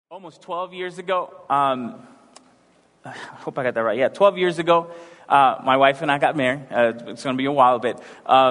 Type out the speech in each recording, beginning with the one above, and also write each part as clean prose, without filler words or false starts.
Almost 12 years ago, I hope I got that right. Yeah, 12 years ago, my wife and I got married. It's going to be a while, but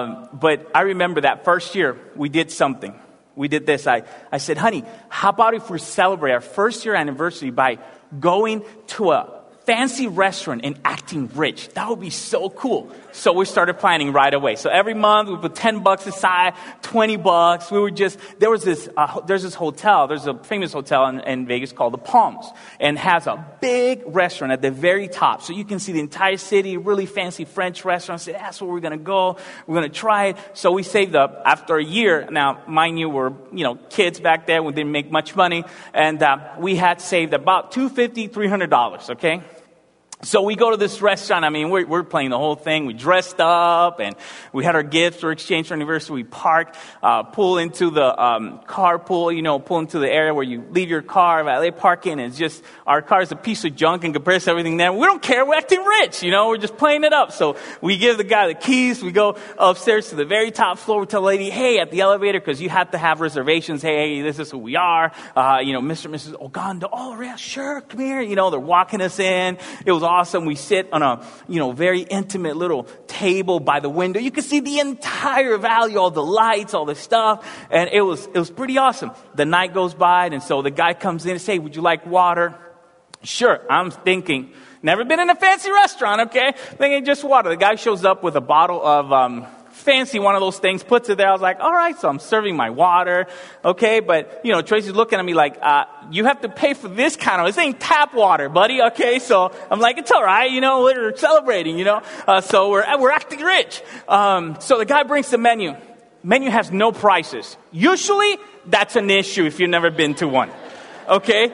I remember that first year we did something. We did this. I said, honey, how about if we celebrate our first year anniversary by going to a fancy restaurant and acting rich? That would be so cool. So we started planning right away. So every month we put $10 aside, $20. We were just, there's this hotel, there's a famous hotel in Vegas called the Palms, and has a big restaurant at the very top. So you can see the entire city, really fancy French restaurant. I said, that's where we're going to go. We're going to try it. So we saved up after a year. Now, mind you, we're, kids back then. We didn't make much money. And we had saved about $250, $300, okay? So we go to this restaurant. I mean, we're playing the whole thing. We dressed up and we had our gifts for exchange for anniversary. We parked, pull into the carpool, pull into the area where you leave your car, valet parking. And it's just, our car is a piece of junk in comparison to everything there. We don't care. We're acting rich, we're just playing it up. So we give the guy the keys. We go upstairs to the very top floor. We tell the lady, hey, at the elevator, because you have to have reservations. Hey, this is who we are. Mr. and Mrs. Ogando. Oh, yeah, sure. Come here. They're walking us in. It was awesome. We sit on a, very intimate little table by the window. You can see the entire valley, all the lights, all the stuff. And it was pretty awesome. The night goes by, and so the guy comes in and says, hey, would you like water? Sure. I'm thinking, never been in a fancy restaurant, okay? Thinking just water. The guy shows up with a bottle of, fancy one of those things, puts it there. I was like, all right, so I'm serving my water, okay? But, Tracy's looking at me like, you have to pay for this this ain't tap water, buddy, okay? So I'm like, it's all right, we're celebrating, so we're acting rich. So the guy brings the menu. Menu has no prices. Usually, that's an issue if you've never been to one. Okay,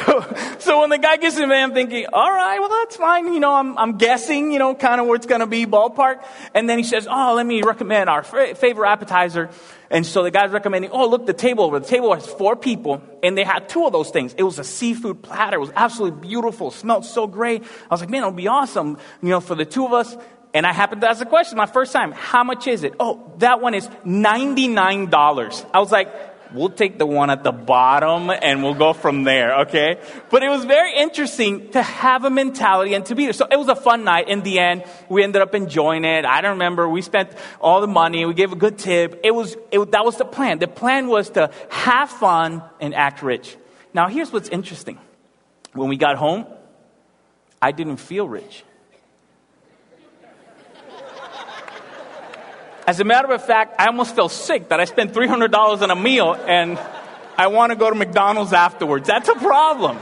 so when the guy gets in there, I'm thinking, all right, well, that's fine. I'm guessing, kind of where it's going to be, ballpark. And then he says, oh, let me recommend our favorite appetizer. And so the guy's recommending, oh, look, the table has 4 people, and they had 2 of those things. It was a seafood platter. It was absolutely beautiful. It smelled so great. I was like, man, it'll be awesome, for the 2 of us. And I happened to ask the question my first time, how much is it? Oh, that one is $99. I was like, we'll take the one at the bottom and we'll go from there, okay? But it was very interesting to have a mentality and to be there. So it was a fun night. In the end, we ended up enjoying it. I don't remember. We spent all the money. We gave a good tip. That was the plan. The plan was to have fun and act rich. Now, here's what's interesting. When we got home, I didn't feel rich. As a matter of fact, I almost felt sick that I spent $300 on a meal and I want to go to McDonald's afterwards. That's a problem.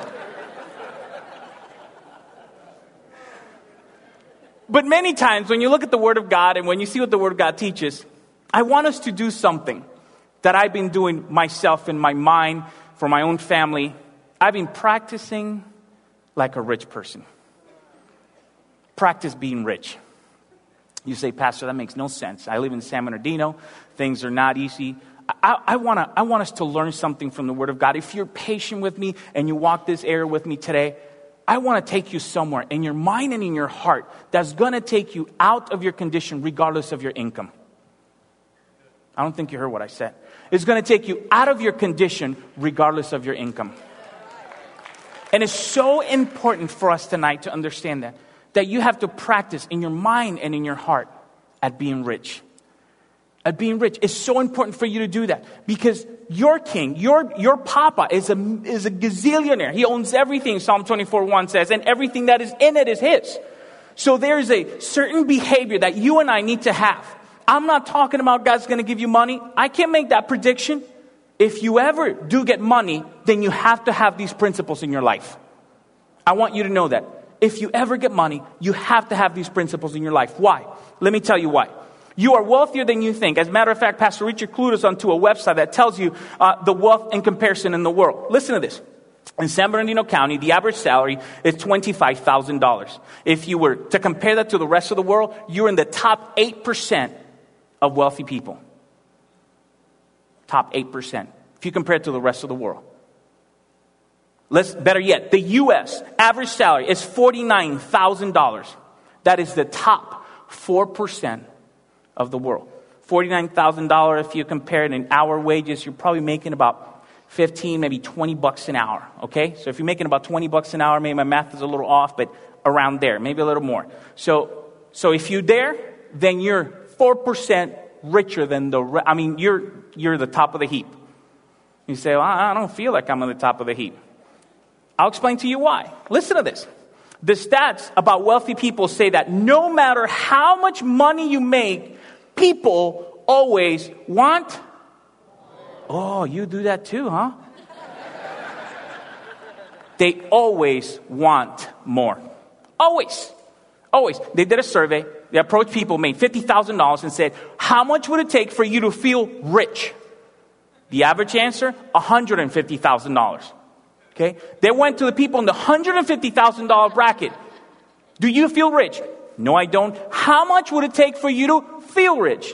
But many times when you look at the Word of God and when you see what the Word of God teaches, I want us to do something that I've been doing myself in my mind for my own family. I've been practicing like a rich person. Practice being rich. You say, Pastor, that makes no sense. I live in San Bernardino. Things are not easy. I want us to learn something from the Word of God. If you're patient with me and you walk this area with me today, I want to take you somewhere in your mind and in your heart that's going to take you out of your condition regardless of your income. I don't think you heard what I said. It's going to take you out of your condition regardless of your income. And it's so important for us tonight to understand that you have to practice in your mind and in your heart at being rich. At being rich. It's so important for you to do that because your king, your papa is a gazillionaire. He owns everything, Psalm 24:1 says, and everything that is in it is his. So there's a certain behavior that you and I need to have. I'm not talking about God's going to give you money. I can't make that prediction. If you ever do get money, then you have to have these principles in your life. I want you to know that. If you ever get money, you have to have these principles in your life. Why? Let me tell you why. You are wealthier than you think. As a matter of fact, Pastor Richard clued us onto a website that tells you the wealth in comparison in the world. Listen to this. In San Bernardino County, the average salary is $25,000. If you were to compare that to the rest of the world, you're in the top 8% of wealthy people. Top 8%. If you compare it to the rest of the world. Better yet, the U.S. average salary is $49,000. That is the top 4% of the world. $49,000, if you compare it in hour wages, you're probably making about 15, maybe $20 an hour, okay? So if you're making about $20 an hour, maybe my math is a little off, but around there, maybe a little more. So if you're there, then you're 4% richer than you're the top of the heap. You say, well, I don't feel like I'm on the top of the heap. I'll explain to you why. Listen to this. The stats about wealthy people say that no matter how much money you make, people always want. Oh, you do that too, huh? They always want more. Always. Always. They did a survey. They approached people, made $50,000 and said, how much would it take for you to feel rich? The average answer, $150,000. Okay? They went to the people in the $150,000 bracket. Do you feel rich? No, I don't. How much would it take for you to feel rich?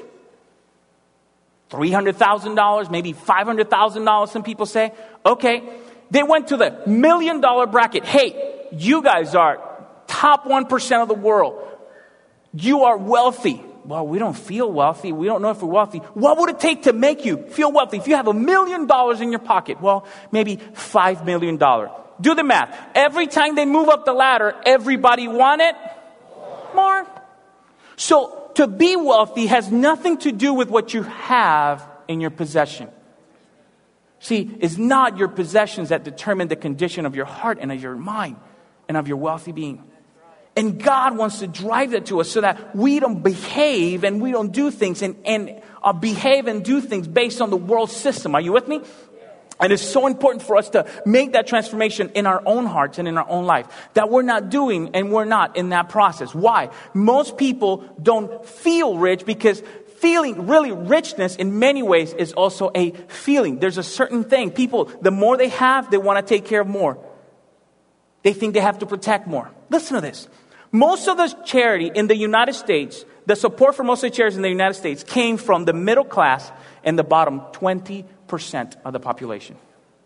$300,000, maybe $500,000, some people say. Okay. They went to the $1 million bracket. Hey, you guys are top 1% of the world. You are wealthy. Well, we don't feel wealthy. We don't know if we're wealthy. What would it take to make you feel wealthy? If you have $1 million in your pocket, well, maybe $5 million. Do the math. Every time they move up the ladder, everybody wanted more. So to be wealthy has nothing to do with what you have in your possession. See, it's not your possessions that determine the condition of your heart and of your mind and of your wealthy being. And God wants to drive that to us so that we don't behave and we don't do things and behave and do things based on the world system. Are you with me? And it's so important for us to make that transformation in our own hearts and in our own life that we're not doing and we're not in that process. Why? Most people don't feel rich because feeling really richness in many ways is also a feeling. There's a certain thing. People, the more they have, they want to take care of more. They think they have to protect more. Listen to this. Most of the charity in the United States, the support for most of the charities in the United States came from the middle class and the bottom 20% of the population.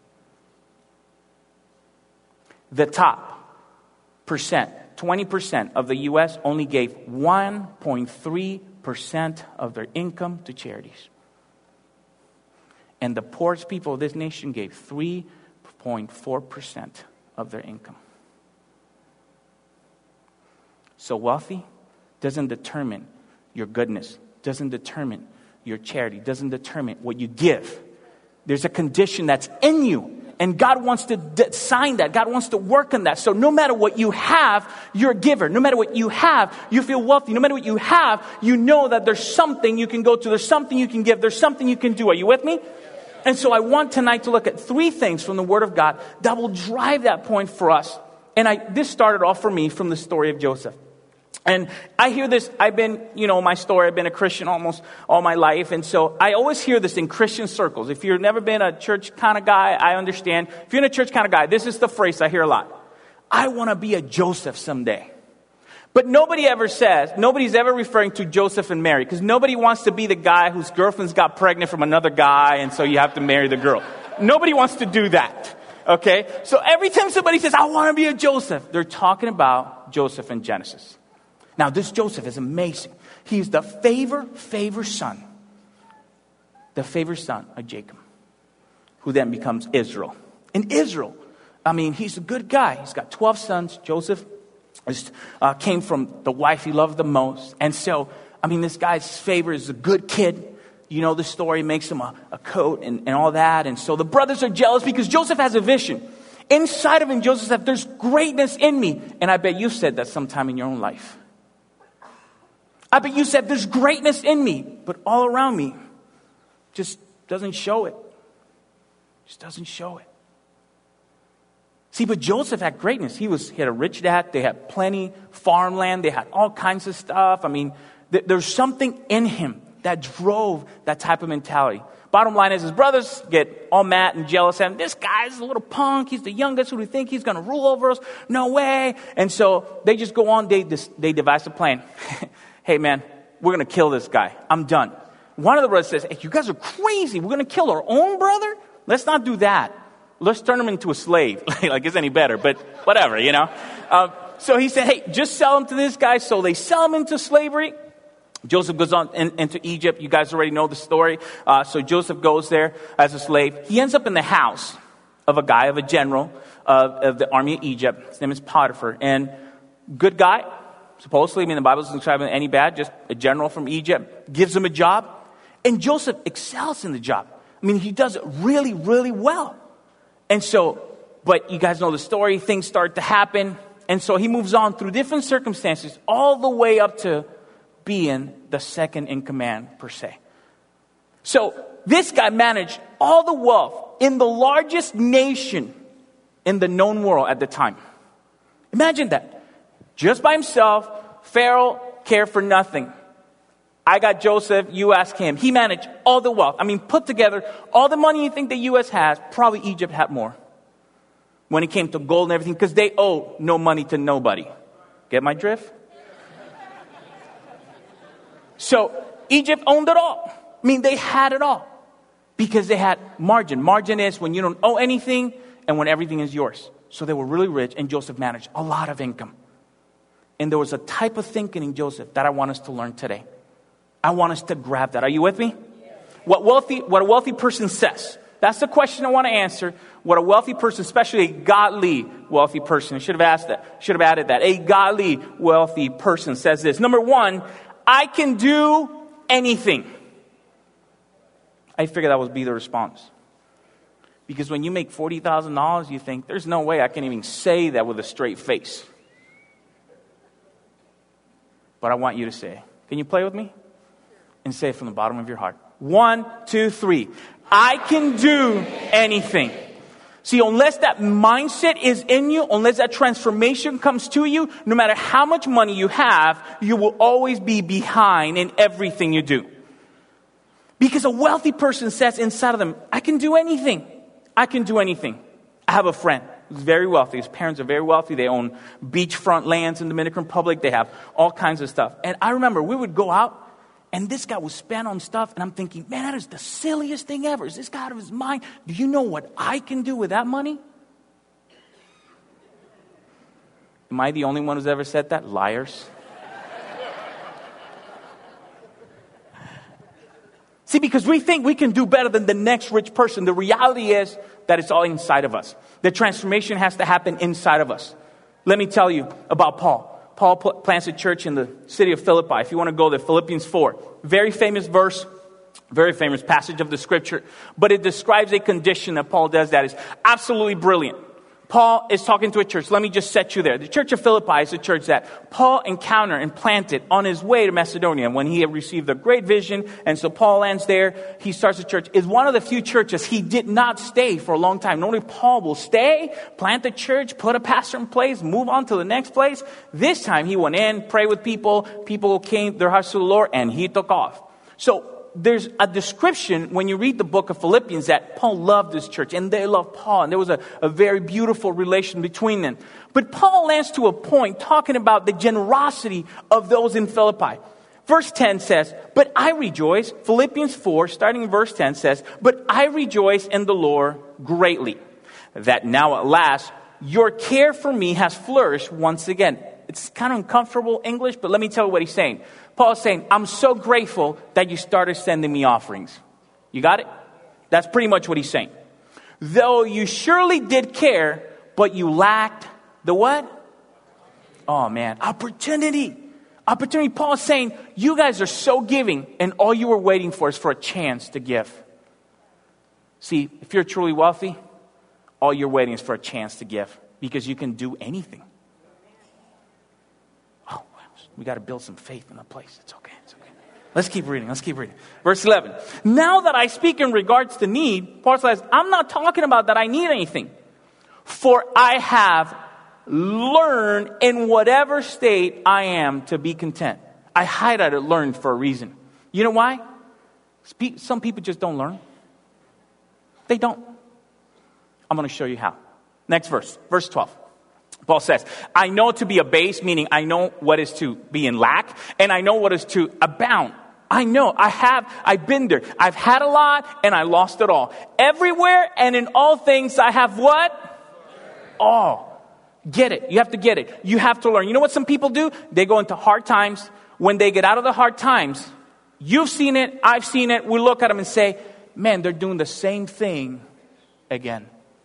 The top percent, 20% of the U.S. only gave 1.3% of their income to charities. And the poorest people of this nation gave 3.4% of their income. So wealthy doesn't determine your goodness, doesn't determine your charity, doesn't determine what you give. There's a condition that's in you, and God wants to sign that. God wants to work on that. So no matter what you have, you're a giver. No matter what you have, you feel wealthy. No matter what you have, you know that there's something you can go to. There's something you can give. There's something you can do. Are you with me? And so I want tonight to look at 3 things from the Word of God that will drive that point for us. And this started off for me from the story of Joseph. And I hear this, I've been a Christian almost all my life. And so I always hear this in Christian circles. If you've never been a church kind of guy, I understand. If you're in a church kind of guy, this is the phrase I hear a lot. I want to be a Joseph someday. But nobody's ever referring to Joseph and Mary, because nobody wants to be the guy whose girlfriend's got pregnant from another guy, and so you have to marry the girl. Nobody wants to do that. Okay? So every time somebody says, I want to be a Joseph, they're talking about Joseph in Genesis. Now, this Joseph is amazing. He's the favored son of Jacob, who then becomes Israel. And Israel, he's a good guy. He's got 12 sons. Joseph came from the wife he loved the most. And so, this guy's favor is a good kid. You know the story, makes him a coat and all that. And so the brothers are jealous because Joseph has a vision. Inside of him, Joseph said, there's greatness in me. And I bet you've said that sometime in your own life. I bet you said, there's greatness in me, but all around me just doesn't show it. Just doesn't show it. See, but Joseph had greatness. He had a rich dad. They had plenty farmland. They had all kinds of stuff. There's something in him that drove that type of mentality. Bottom line is his brothers get all mad and jealous. And this guy's a little punk. He's the youngest. Who do we think he's going to rule over us? No way. And so they just go on. They devise a plan. Hey, man, we're going to kill this guy. I'm done. One of the brothers says, hey, you guys are crazy. We're going to kill our own brother? Let's not do that. Let's turn him into a slave. Like it's any better, but whatever, So he said, hey, just sell him to this guy. So they sell him into slavery. Joseph goes on into Egypt. You guys already know the story. So Joseph goes there as a slave. He ends up in the house of a general of the army of Egypt. His name is Potiphar. And good guy, supposedly. I mean, the Bible doesn't describe him any bad. Just a general from Egypt. Gives him a job. And Joseph excels in the job. I mean, he does it really, really well. And so, but you guys know the story. Things start to happen. And so he moves on through different circumstances all the way up to being the second in command, per se. So this guy managed all the wealth in the largest nation in the known world at the time. Imagine that. Just by himself, Pharaoh cared for nothing. I got Joseph, you ask him. He managed all the wealth. I mean, put together all the money you think the U.S. has, probably Egypt had more. When it came to gold and everything, because they owe no money to nobody. Get my drift? So Egypt owned it all. I mean, they had it all because they had margin. Margin is when you don't owe anything and when everything is yours. So they were really rich, and Joseph managed a lot of income. And there was a type of thinking in Joseph that I want us to learn today. I want us to grab that. Are you with me? What a wealthy person says. That's the question I want to answer. What a wealthy person, especially a godly wealthy person, I should have added that. A godly wealthy person says this. Number one, I can do anything. I figured that would be the response. Because when you make $40,000, you think, there's no way I can even say that with a straight face. But I want you to say, can you play with me? And say it from the bottom of your heart. 1, 2, 3. I can do anything. See, unless that mindset is in you, unless that transformation comes to you, no matter how much money you have, you will always be behind in everything you do. Because a wealthy person says inside of them, I can do anything. I can do anything. I have a friend who's very wealthy. His parents are very wealthy. They own beachfront lands in the Dominican Republic. They have all kinds of stuff. And I remember we would go out, and this guy would spend on stuff, and I'm thinking, man, that is the silliest thing ever. Is this guy out of his mind? Do you know what I can do with that money? Am I the only one who's ever said that? Liars. See, because we think we can do better than the next rich person. The reality is that it's all inside of us. The transformation has to happen inside of us. Let me tell you about Paul. Paul plants a church in the city of Philippi. If you want to go there, Philippians 4. Very famous verse, very famous passage of the scripture. But it describes a condition that Paul does that is absolutely brilliant. Paul is talking to a church. Let me just set you there. The church of Philippi is a church that Paul encountered and planted on his way to Macedonia when he had received a great vision. And so Paul lands there. He starts a church. It's one of the few churches he did not stay for a long time. Normally Paul will stay, plant the church, put a pastor in place, move on to the next place. This time he went in, prayed with people. People came their hearts to the Lord, and he took off. So there's a description when you read the book of Philippians that Paul loved this church and they loved Paul, and there was a very beautiful relation between them. But Paul lands to a point talking about the generosity of those in Philippi. Verse 10 says, but I rejoice. Philippians 4, starting in verse 10 says, but I rejoice in the Lord greatly, that now at last your care for me has flourished once again. It's kind of uncomfortable English, but let me tell you what he's saying. Paul's saying, I'm so grateful that you started sending me offerings. You got it? That's pretty much what he's saying. Though you surely did care, but you lacked the what? Oh man, opportunity. Opportunity. Paul's saying, you guys are so giving, and all you were waiting for is for a chance to give. See, if you're truly wealthy, all you're waiting is for a chance to give, because you can do anything. We got to build some faith in the place. It's okay. Let's keep reading. Verse 11. Now that I speak in regards to need, Paul says, I'm not talking about that I need anything. For I have learned in whatever state I am to be content. I highlighted learned for a reason. You know why? Some people just don't learn. They don't. I'm going to show you how. Next verse. Verse 12. Paul says, I know to be abased, meaning I know what is to be in lack, and I know what is to abound. I know, I've been there. I've had a lot, and I lost it all. Everywhere and in all things I have what? All. Get it. You have to get it. You have to learn. You know what some people do? They go into hard times, when they get out of the hard times, you've seen it, I've seen it, we look at them and say, man, they're doing the same thing again.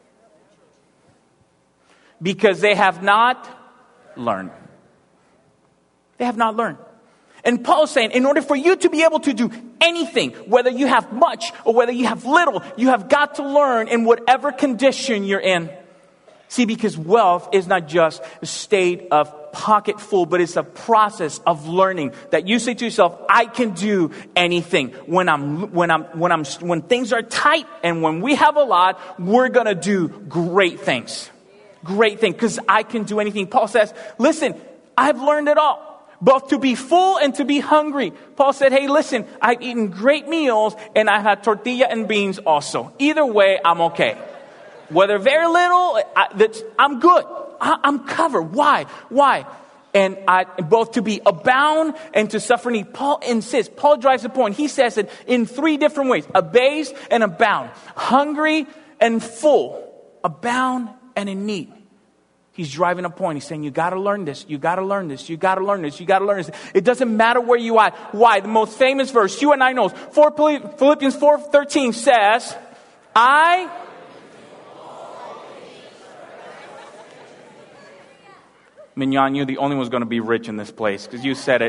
Because they have not learned. They have not learned. And Paul's saying, in order for you to be able to do anything, whether you have much or whether you have little, you have got to learn in whatever condition you're in. See, because wealth is not just a state of pocket full, but it's a process of learning that you say to yourself, I can do anything. When things are tight and when we have a lot, we're going to do great things. Great thing, because I can do anything. Paul says, listen, I've learned it all. Both to be full and to be hungry. Paul said, hey, listen, I've eaten great meals and I've had tortilla and beans also. Either way, I'm okay. Whether very little, I'm good. I'm covered. Why? And both to be abound and to suffer need. Paul insists, Paul drives the point. He says it in 3 different ways. Abase and abound. Hungry and full. Abound and in need. He's driving a point. He's saying, you got to learn this. You got to learn this. You got to learn this. You got to learn this. It doesn't matter where you are. Why? The most famous verse you and I know. Philippians 4:13 says, Mignon, you're the only one who's going to be rich in this place because you said it.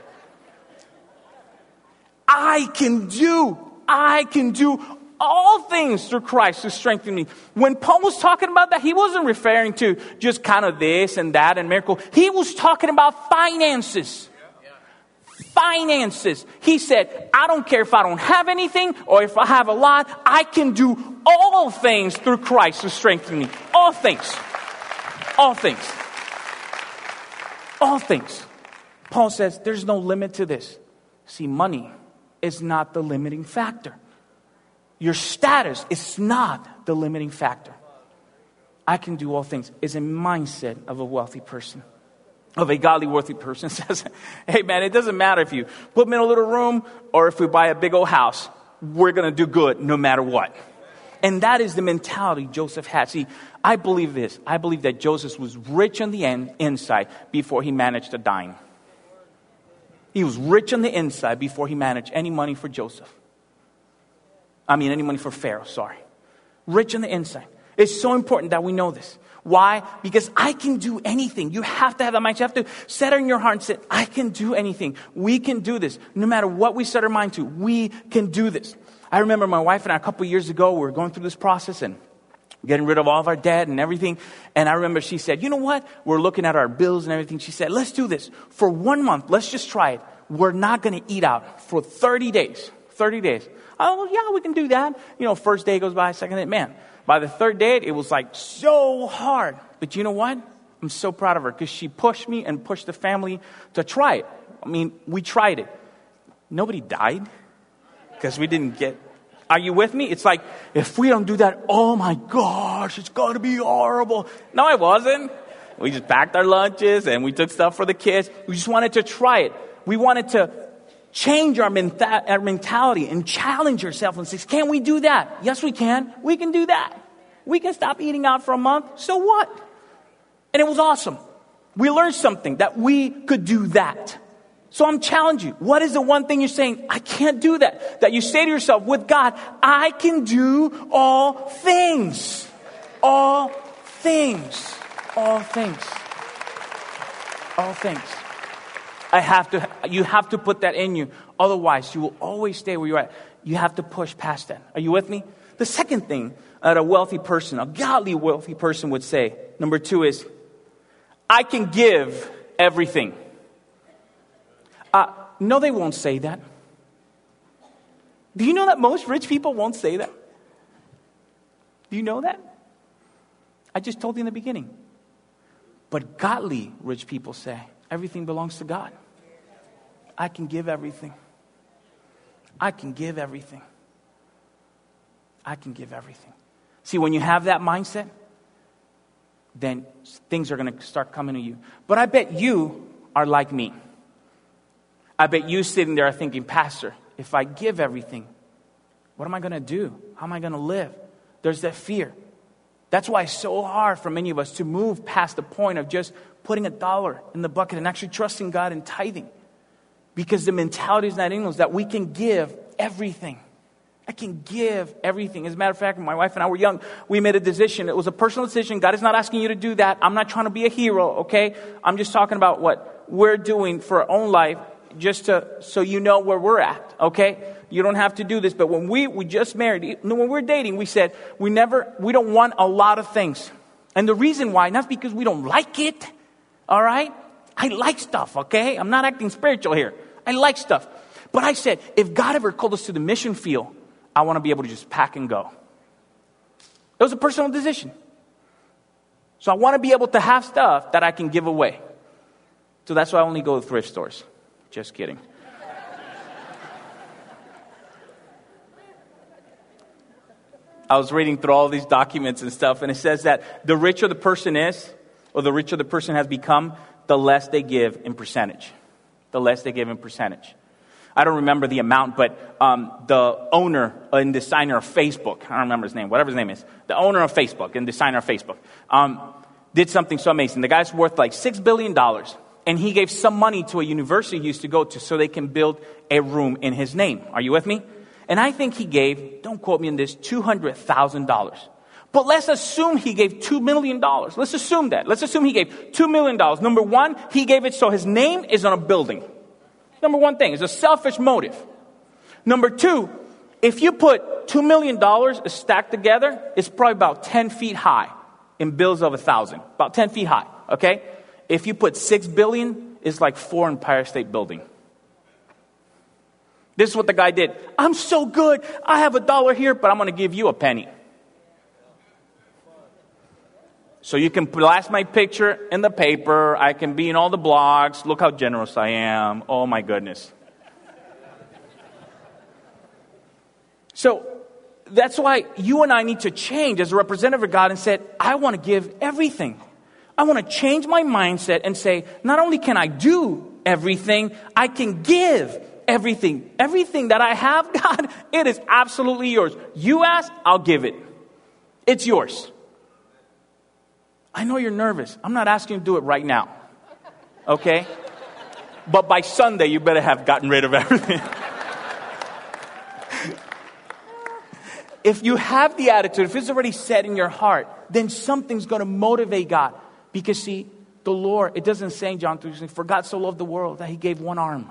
I can do all things through Christ who strengthened me. When Paul was talking about that, he wasn't referring to just kind of this and that and miracle. He was talking about finances. Finances. He said, I don't care if I don't have anything or if I have a lot. I can do all things through Christ who strengthened me. All things. All things. All things. Paul says there's no limit to this. See, money is not the limiting factor. Your status is not the limiting factor. I can do all things is a mindset of a wealthy person, of a godly, worthy person. Says, hey man, it doesn't matter if you put me in a little room or if we buy a big old house. We're going to do good no matter what. And that is the mentality Joseph had. See, I believe this. I believe that Joseph was rich on the inside before he managed a dime. He was rich on the inside before he managed any money for Joseph. Any money for Pharaoh, sorry. Rich on the inside. It's so important that we know this. Why? Because I can do anything. You have to have that mindset. You have to set it in your heart and say, I can do anything. We can do this. No matter what we set our mind to, we can do this. I remember my wife and I a couple years ago, we were going through this process and getting rid of all of our debt and everything. And I remember she said, you know what? We're looking at our bills and everything. She said, let's do this. For 1 month, let's just try it. We're not going to eat out for 30 days. 30 days. Oh, yeah, we can do that. First day goes by, second day. Man, by the third day, it was like so hard. But you know what? I'm so proud of her because she pushed me and pushed the family to try it. We tried it. Nobody died because we didn't get... Are you with me? It's like, if we don't do that, oh my gosh, it's going to be horrible. No, it wasn't. We just packed our lunches and we took stuff for the kids. We just wanted to try it. We wanted to change our mentality and challenge ourselves and say, can we do that? Yes, we can. We can do that. We can stop eating out for a month. So what? And it was awesome. We learned something that we could do that. So I'm challenging you. What is the one thing you're saying? I can't do that. That you say to yourself, with God, I can do all things. All things. All things. All things. You have to put that in you. Otherwise, you will always stay where you're at. You have to push past that. Are you with me? The second thing that a wealthy person, a godly wealthy person would say, number 2 is, I can give everything. No, they won't say that. Do you know that most rich people won't say that? Do you know that? I just told you in the beginning. But godly rich people say, everything belongs to God. I can give everything. I can give everything. I can give everything. See, when you have that mindset, then things are going to start coming to you. But I bet you are like me. I bet you sitting there are thinking, Pastor, if I give everything, what am I going to do? How am I going to live? There's that fear. That's why it's so hard for many of us to move past the point of just putting $1 in the bucket and actually trusting God and tithing. Because the mentality is not in us that we can give everything. I can give everything. As a matter of fact, when my wife and I were young, we made a decision. It was a personal decision. God is not asking you to do that. I'm not trying to be a hero, okay? I'm just talking about what we're doing for our own life, just so you know where we're at, okay? You don't have to do this. But when we just married, when we were dating, we said we don't want a lot of things. And the reason why, not because we don't like it, all right? I like stuff, okay? I'm not acting spiritual here. I like stuff. But I said, if God ever called us to the mission field, I want to be able to just pack and go. It was a personal decision. So I want to be able to have stuff that I can give away. So that's why I only go to thrift stores. Just kidding. I was reading through all these documents and stuff, and it says that the richer the person is, or the richer the person has become, the less they give in percentage. The less they give in percentage. I don't remember the amount, but the owner and designer of Facebook, I don't remember his name, whatever his name is, the owner of Facebook and designer of Facebook, did something so amazing. The guy's worth like $6 billion, and he gave some money to a university he used to go to so they can build a room in his name. Are you with me? And I think he gave, don't quote me on this, $200,000. But let's assume he gave $2 million. Let's assume that. Let's assume he gave $2 million. Number one, he gave it so his name is on a building. Number one thing, it's a selfish motive. Number two, if you put $2 million stacked together, it's probably about 10 feet high in bills of 1,000. About 10 feet high, okay? If you put $6 billion, it's like 4 Empire State Building. This is what the guy did. I'm so good. I have $1 here, but I'm going to give you a penny. So you can blast my picture in the paper. I can be in all the blogs. Look how generous I am. Oh, my goodness. So that's why you and I need to change as a representative of God and say, I want to give everything. I want to change my mindset and say, not only can I do everything, I can give everything. Everything that I have, God, it is absolutely yours. You ask, I'll give it. It's yours. I know you're nervous. I'm not asking you to do it right now. Okay? But by Sunday, you better have gotten rid of everything. If you have the attitude, if it's already set in your heart, then something's going to motivate God. Because see, the Lord, it doesn't say in John 3, for God so loved the world that he gave one arm.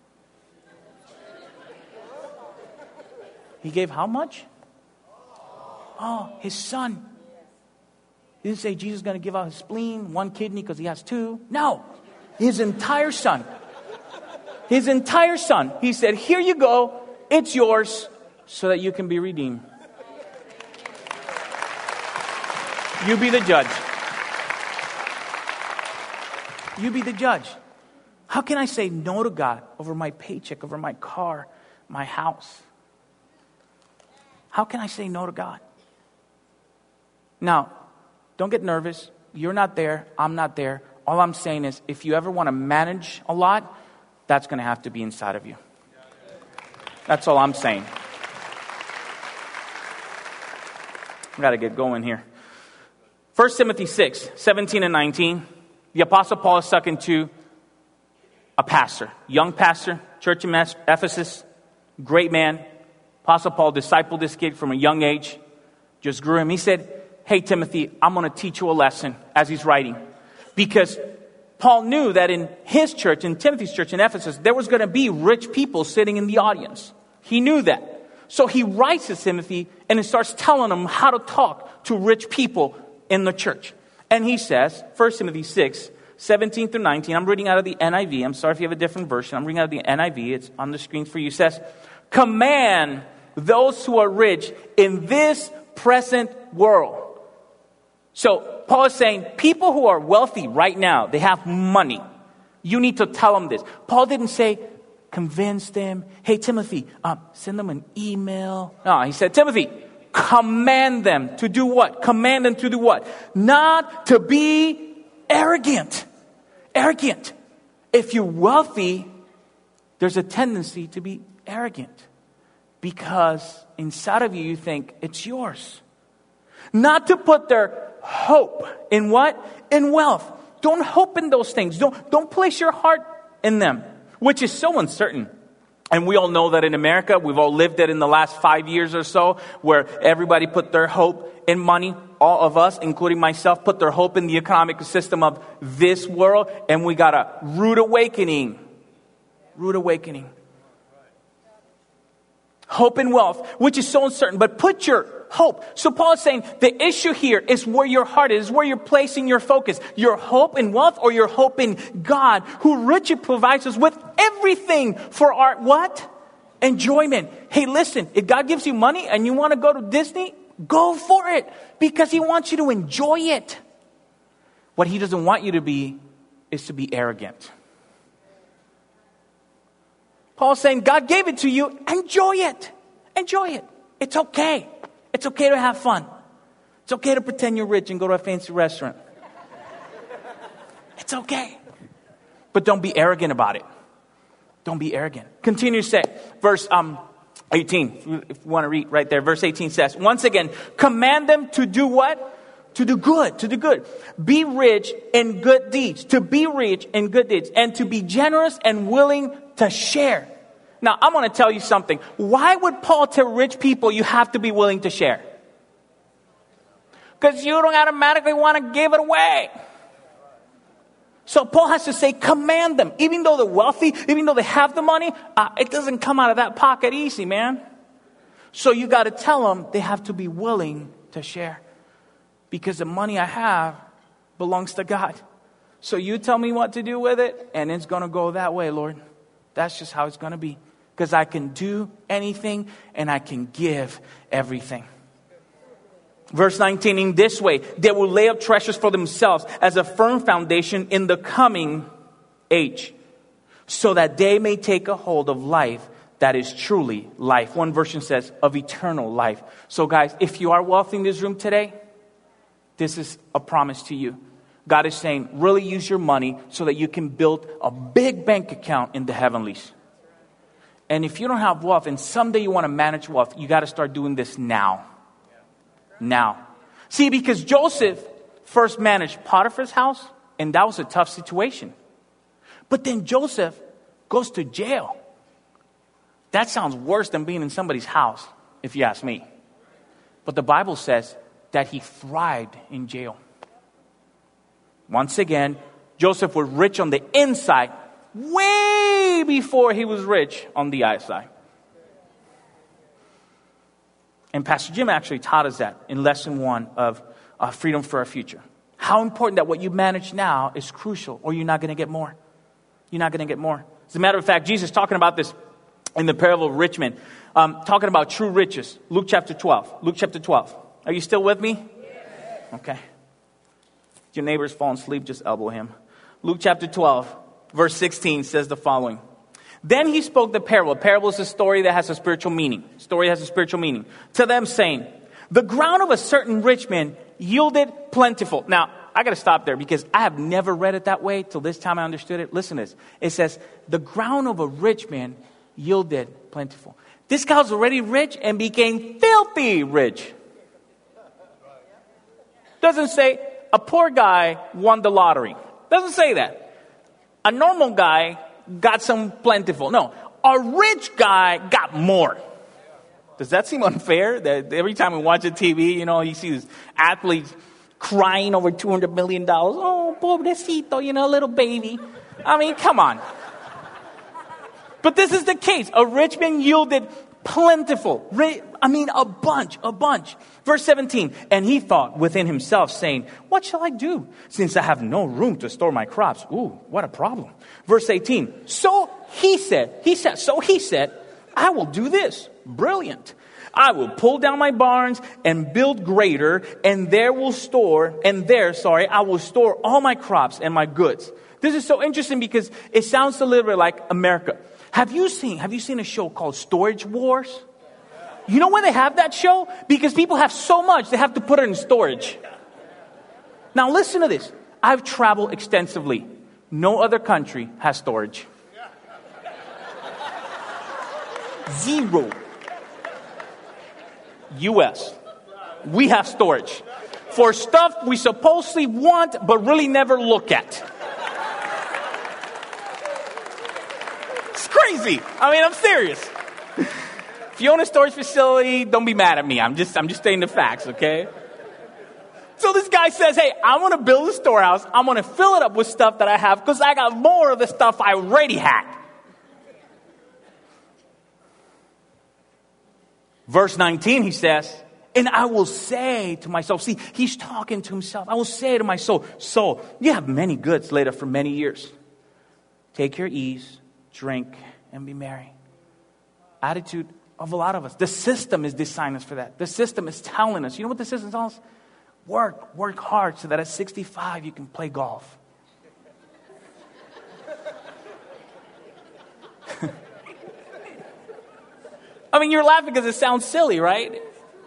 He gave how much? Oh, his son. He didn't say Jesus is going to give out his spleen, one kidney because he has two. No, his entire son. His entire son. He said, here you go. It's yours so that you can be redeemed. You be the judge. You be the judge. How can I say no to God over my paycheck, over my car, my house? How can I say no to God? Now, don't get nervous. You're not there. I'm not there. All I'm saying is if you ever want to manage a lot, that's going to have to be inside of you. That's all I'm saying. I've got to get going here. 1 Timothy 6, 17 and 19. The Apostle Paul is talking to a pastor, young pastor, church in Ephesus, great man. Apostle Paul discipled this kid from a young age, just grew him. He said, hey, Timothy, I'm going to teach you a lesson as he's writing. Because Paul knew that in his church, in Timothy's church in Ephesus, there was going to be rich people sitting in the audience. He knew that. So he writes to Timothy and he starts telling him how to talk to rich people in the church. And he says, 1 Timothy 6, 17 through 19, I'm reading out of the NIV. I'm sorry if you have a different version. I'm reading out of the NIV. It's on the screen for you. It says, command those who are rich in this present world. So Paul is saying people who are wealthy right now, they have money. You need to tell them this. Paul didn't say, convince them. Hey, Timothy, send them an email. No, he said, Timothy, command them to do what? Command them to do what? Not to be arrogant. Arrogant. If you're wealthy, there's a tendency to be arrogant. Because inside of you, you think it's yours. Not to put their hope in what? In wealth. Don't hope in those things. Don't place your heart in them. which is so uncertain. And we all know that in America, we've all lived it in the last 5 years or so, where everybody put their hope in money. All of us, including myself, put their hope in the economic system of this world. And we got a rude awakening. Rude awakening. Hope and wealth, which is so uncertain. But put your hope. So Paul is saying the issue here is where your heart is, where you're placing your focus. Your hope in wealth or your hope in God, who richly provides us with everything for our what? Enjoyment. Hey, listen, if God gives you money and you want to go to Disney, go for it, because He wants you to enjoy it. What He doesn't want you to be is to be arrogant. Paul's saying, God gave it to you. Enjoy it. Enjoy it. It's okay. It's okay to have fun. It's okay to pretend you're rich and go to a fancy restaurant. It's okay. But don't be arrogant about it. Don't be arrogant. Continue to say, verse 18, if you want to read right there. Verse 18 says, once again, command them to do what? To do good. To do good. Be rich in good deeds. To be rich in good deeds. And to be generous and willing to share. Now, I want to tell you something. Why would Paul tell rich people you have to be willing to share? Because you don't automatically want to give it away. So Paul has to say, command them. Even though they're wealthy, even though they have the money, it doesn't come out of that pocket easy, man. So you got to tell them they have to be willing to share. Because the money I have belongs to God. So you tell me what to do with it, and it's going to go that way, Lord. That's just how it's going to be. Because I can do anything and I can give everything. Verse 19, in this way, they will lay up treasures for themselves as a firm foundation in the coming age, so that they may take a hold of life that is truly life. One version says of eternal life. So guys, if you are wealthy in this room today, this is a promise to you. God is saying, really use your money so that you can build a big bank account in the heavenlies. And if you don't have wealth and someday you want to manage wealth, you got to start doing this now. Now. See, because Joseph first managed Potiphar's house, and that was a tough situation. But then Joseph goes to jail. That sounds worse than being in somebody's house, if you ask me. But the Bible says that he thrived in jail. Once again, Joseph was rich on the inside way before he was rich on the outside. And Pastor Jim actually taught us that in lesson 1 of Freedom for Our Future. How important that what you manage now is crucial, or you're not going to get more. You're not going to get more. As a matter of fact, Jesus talking about this in the parable of rich men, talking about true riches. Luke chapter 12. Luke chapter 12. Are you still with me? Yes. Okay. If your neighbor's falling asleep, just elbow him. Luke chapter 12, verse 16 says the following. Then he spoke the parable. A parable is a story that has a spiritual meaning. Story has a spiritual meaning. To them saying, the ground of a certain rich man yielded plentiful. Now, I got to stop there because I have never read it that way till this time I understood it. Listen to this. It says, the ground of a rich man yielded plentiful. This guy was already rich and became filthy rich. Doesn't say a poor guy won the lottery. Doesn't say that. A normal guy got some plentiful. No, a rich guy got more. Does that seem unfair? That every time we watch a TV, you see these athletes crying over $200 million. Oh, pobrecito, little baby. I mean, come on. But this is the case. A rich man yielded plentiful. A bunch. Verse 17, and he thought within himself, saying, what shall I do, since I have no room to store my crops? Ooh, what a problem. Verse 18, so he said, I will do this. Brilliant. I will pull down my barns and build greater, and there I will store all my crops and my goods. This is so interesting because it sounds a little bit like America. Have you seen a show called Storage Wars? You know why they have that show? Because people have so much, they have to put it in storage. Now listen to this. I've traveled extensively. No other country has storage. 0. U.S. We have storage. For stuff we supposedly want, but really never look at. crazy. I mean, I'm serious. If you own a storage facility, don't be mad at me. I'm just stating the facts, okay? So this guy says, hey, I want to build a storehouse. I'm going to fill it up with stuff that I have because I got more of the stuff I already had. Verse 19, he says, and I will say to myself, see, he's talking to himself. I will say to my soul, you have many goods laid up for many years. Take your ease, drink, and be merry. Attitude of a lot of us. The system is designing us for that. The system is telling us, you know what the system tells us? Work hard so that at 65 you can play golf. I mean, you're laughing because it sounds silly, right?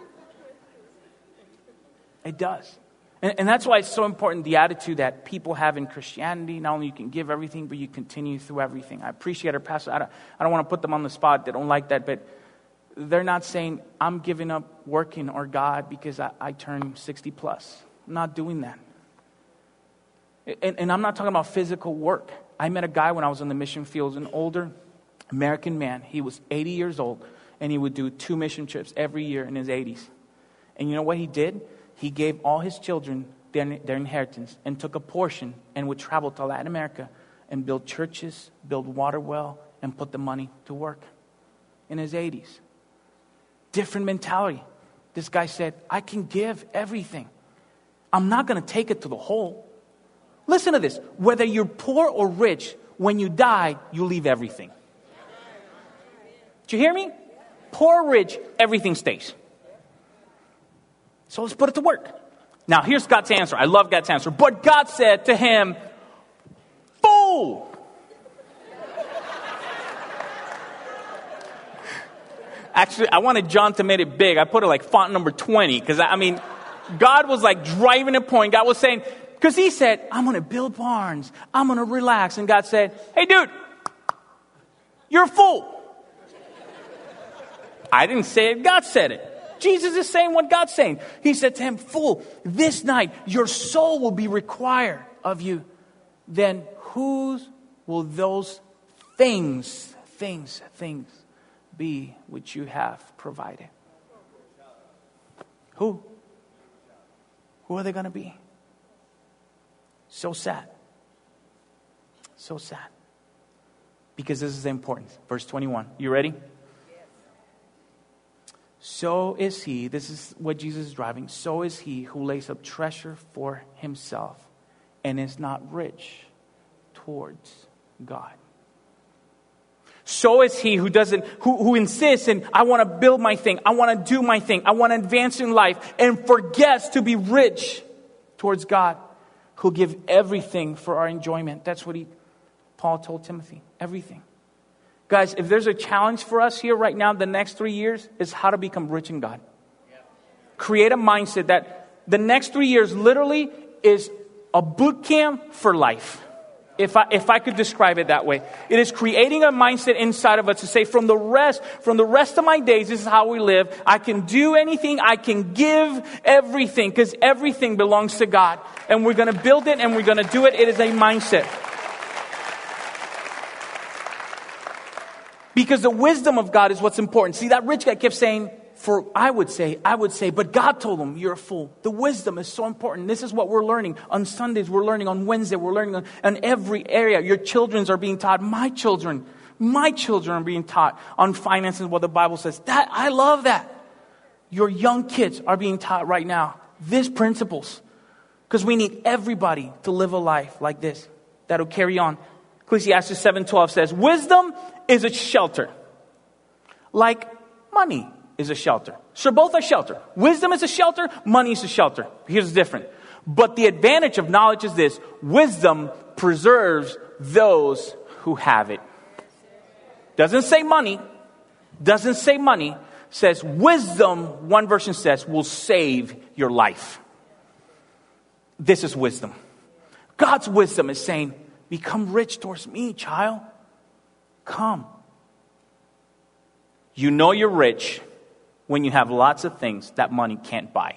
It does. And that's why it's so important, the attitude that people have in Christianity. Not only you can give everything, but you continue through everything. I appreciate our pastor. I don't want to put them on the spot. They don't like that, but they're not saying, I'm giving up working or God because I turned 60 plus. I'm not doing that. And I'm not talking about physical work. I met a guy when I was in the mission fields, an older American man. He was 80 years old, and he would do 2 mission trips every year in his 80s. And you know what he did? He gave all his children their inheritance and took a portion and would travel to Latin America and build churches, build water well, and put the money to work in his 80s. Different mentality. This guy said, I can give everything. I'm not going to take it to the whole. Listen to this. Whether you're poor or rich, when you die, you leave everything. Did you hear me? Poor or rich, everything stays. So let's put it to work. Now, here's God's answer. I love God's answer. But God said to him, fool. Actually, I wanted John to make it big. I put it like font number 20 because, I mean, God was like driving a point. God was saying, because he said, I'm going to build barns. I'm going to relax. And God said, hey, dude, you're a fool. I didn't say it. God said it. Jesus is saying what God's saying. He said to him, fool, this night your soul will be required of you. Then whose will those things be which you have provided? Who? Who are they going to be? So sad. So sad. Because this is important. Verse 21. You ready? So is he, this is what Jesus is driving, so is he who lays up treasure for himself and is not rich towards God. So is he who insists in, I want to build my thing, I want to do my thing, I want to advance in life, and forgets to be rich towards God, who'll give everything for our enjoyment. That's what Paul told Timothy, everything. Guys, if there's a challenge for us here right now, the next 3 years is how to become rich in God. Create a mindset that the next 3 years literally is a boot camp for life. If I could describe it that way. It is creating a mindset inside of us to say, from the rest of my days, this is how we live. I can do anything. I can give everything because everything belongs to God. And we're going to build it and we're going to do it. It is a mindset. Because the wisdom of God is what's important. See, that rich guy kept saying, I would say, but God told him, you're a fool. The wisdom is so important. This is what we're learning. On Sundays, we're learning. On Wednesday, we're learning. On every area, your children are being taught. My children are being taught on finances, what the Bible says. I love that. Your young kids are being taught right now these principles. Because we need everybody to live a life like this that'll carry on. Ecclesiastes 7:12 says, wisdom is a shelter, like money is a shelter. So both are shelter. Wisdom is a shelter, money is a shelter. Here's the difference. But the advantage of knowledge is this: wisdom preserves those who have it. Doesn't say money. Says wisdom, one version says, will save your life. This is wisdom. God's wisdom is saying, become rich towards me, child. Come. You know you're rich when you have lots of things that money can't buy.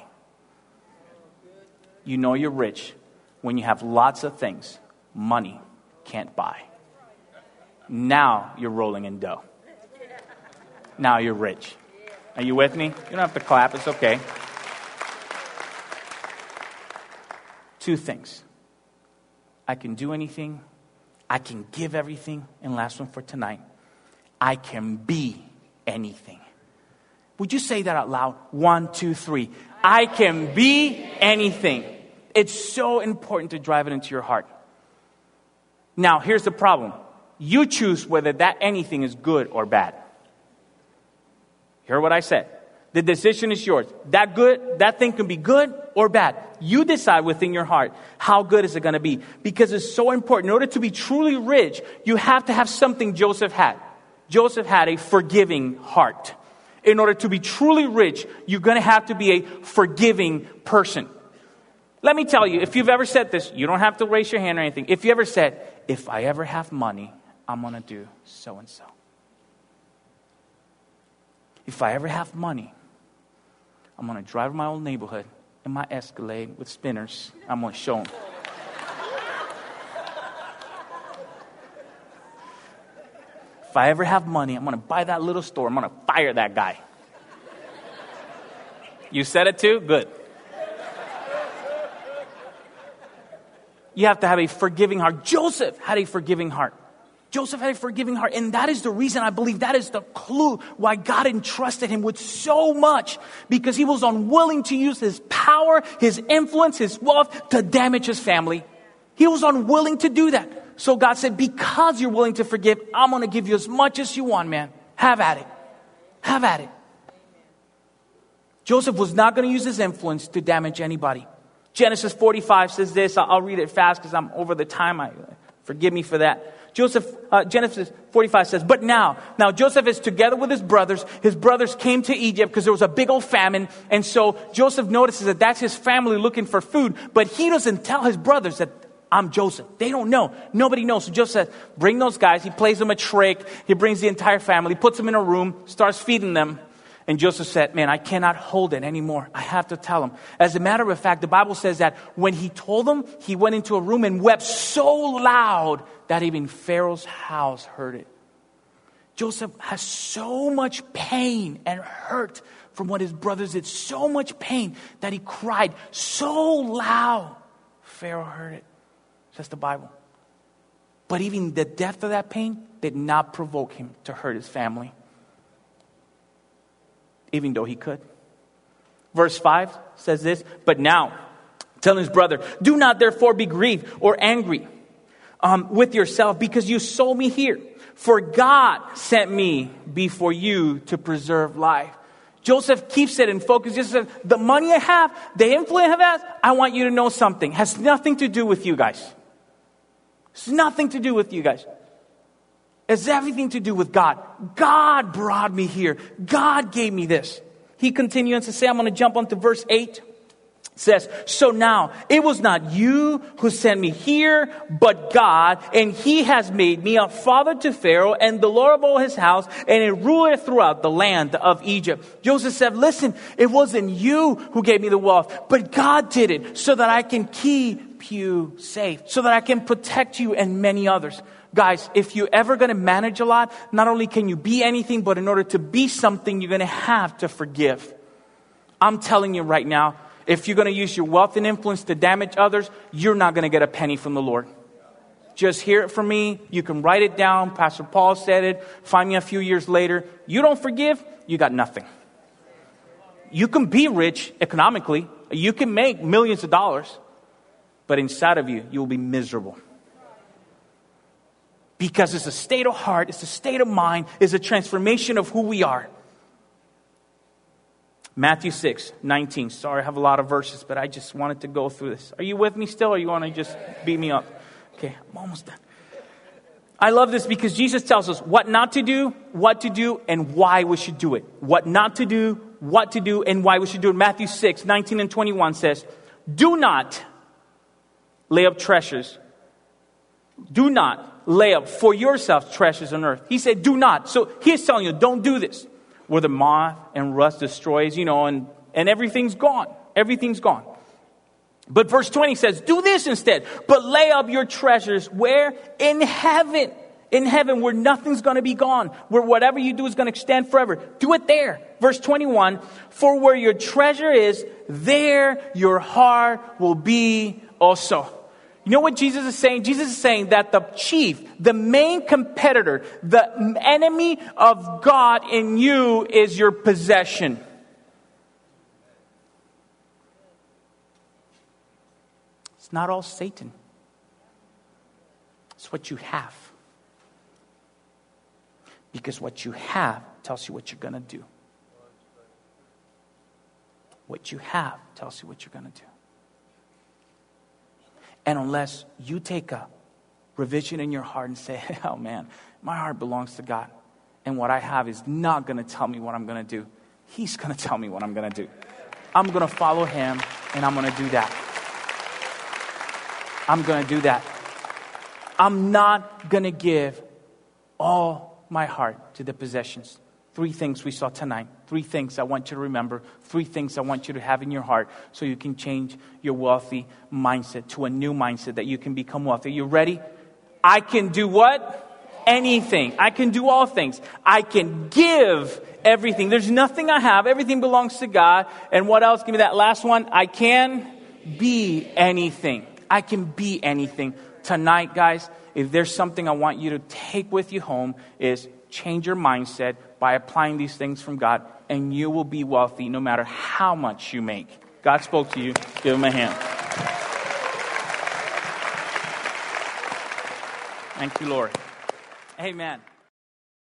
You know you're rich when you have lots of things money can't buy. Now you're rolling in dough. Now you're rich. Are you with me? You don't have to clap. It's okay. 2 things. I can do anything. I can give everything. And last one for tonight. I can be anything. Would you say that out loud? 1, 2, 3. I can be anything. It's so important to drive it into your heart. Now, here's the problem. You choose whether that anything is good or bad. Hear what I said. The decision is yours. That thing can be good or bad. You decide within your heart, how good is it going to be? Because it's so important. In order to be truly rich, you have to have something Joseph had. Joseph had a forgiving heart. In order to be truly rich, you're going to have to be a forgiving person. Let me tell you, if you've ever said this, you don't have to raise your hand or anything. If you ever said, if I ever have money, I'm going to do so and so. If I ever have money, I'm going to drive my old neighborhood in my Escalade with spinners. I'm going to show them. If I ever have money, I'm going to buy that little store. I'm going to fire that guy. You said it too? Good. You have to have a forgiving heart. Joseph had a forgiving heart. Joseph had a forgiving heart. And that is the reason I believe that is the clue why God entrusted him with so much. Because he was unwilling to use his power, his influence, his wealth to damage his family. He was unwilling to do that. So God said, because you're willing to forgive, I'm going to give you as much as you want, man. Have at it. Have at it. Joseph was not going to use his influence to damage anybody. Genesis 45 says this. I'll read it fast because I'm over the time. Forgive me for that. Genesis 45 says, but now Joseph is together with his brothers. His brothers came to Egypt because there was a big old famine. And so Joseph notices that that's his family looking for food. But he doesn't tell his brothers that I'm Joseph. They don't know. Nobody knows. So Joseph says, bring those guys. He plays them a trick. He brings the entire family, puts them in a room, starts feeding them. And Joseph said, man, I cannot hold it anymore. I have to tell them. As a matter of fact, the Bible says that when he told them, he went into a room and wept so loud that even Pharaoh's house heard it. Joseph has so much pain and hurt from what his brothers did. So much pain that he cried so loud. Pharaoh heard it, says the Bible. But even the depth of that pain did not provoke him to hurt his family. Even though he could. Verse 5 says this, but now, telling his brother, do not therefore be grieved or angry with yourself because you sold me here. For God sent me before you to preserve life. Joseph keeps it in focus. Just says, the money I have, the influence I have, I want you to know something. It has nothing to do with you guys. It's nothing to do with you guys. It's everything to do with God. God brought me here. God gave me this. He continues to say, I'm going to jump onto verse 8. It says, so now it was not you who sent me here, but God, and he has made me a father to Pharaoh and the Lord of all his house and a ruler throughout the land of Egypt. Joseph said, listen, it wasn't you who gave me the wealth, but God did it so that I can keep you safe, so that I can protect you and many others. Guys, if you're ever going to manage a lot, not only can you be anything, but in order to be something, you're going to have to forgive. I'm telling you right now, if you're going to use your wealth and influence to damage others, you're not going to get a penny from the Lord. Just hear it from me. You can write it down. Pastor Paul said it. Find me a few years later. You don't forgive, you got nothing. You can be rich economically. You can make millions of dollars. But inside of you, you'll be miserable. Because it's a state of heart, it's a state of mind, it's a transformation of who we are. Matthew 6:19. Sorry, I have a lot of verses, but I just wanted to go through this. Are you with me still, or you want to just beat me up? Okay, I'm almost done. I love this because Jesus tells us what not to do, and why we should do it. What not to do, and why we should do it. Matthew 6:19 and 21 says, do not lay up treasures. Do not lay up for yourself treasures on earth. He said, do not. So he's telling you, don't do this. Where the moth and rust destroys, and everything's gone. Everything's gone. But verse 20 says, do this instead. But lay up your treasures where? In heaven. In heaven, where nothing's going to be gone, where whatever you do is going to extend forever. Do it there. Verse 21, for where your treasure is, there your heart will be also. You know what Jesus is saying? Jesus is saying that the chief, the main competitor, the enemy of God in you is your possession. It's not all Satan. It's what you have. Because what you have tells you what you're going to do. What you have tells you what you're going to do. And unless you take a revision in your heart and say, oh man, my heart belongs to God. And what I have is not going to tell me what I'm going to do. He's going to tell me what I'm going to do. I'm going to follow him and I'm going to do that. I'm going to do that. I'm not going to give all my heart to the possessions. 3 things we saw tonight. 3 things I want you to remember. 3 things I want you to have in your heart so you can change your wealthy mindset to a new mindset that you can become wealthy. Are you ready? I can do what? Anything. I can do all things. I can give everything. There's nothing I have. Everything belongs to God. And what else? Give me that last one. I can be anything. I can be anything. Tonight, guys, if there's something I want you to take with you home is change your mindset by applying these things from God, and you will be wealthy no matter how much you make. God spoke to you. Give him a hand. Thank you, Lord. Amen.